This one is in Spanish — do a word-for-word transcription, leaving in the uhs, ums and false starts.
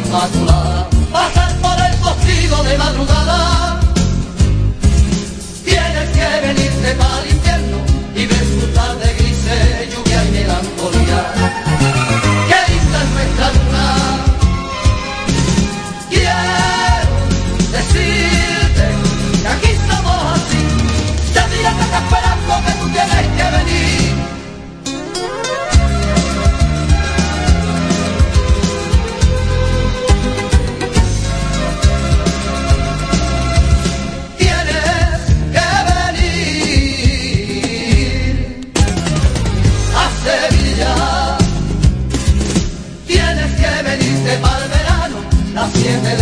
Inmaculada, pasar por el postigo de madrugada. Tienes que venirte para el infierno y ver su tarde grises, lluvia y melancolía. ¡Qué linda es nuestra luna! Quiero decirte que aquí somos así. Ya mira que está esperando que tú tienes que venir. Siete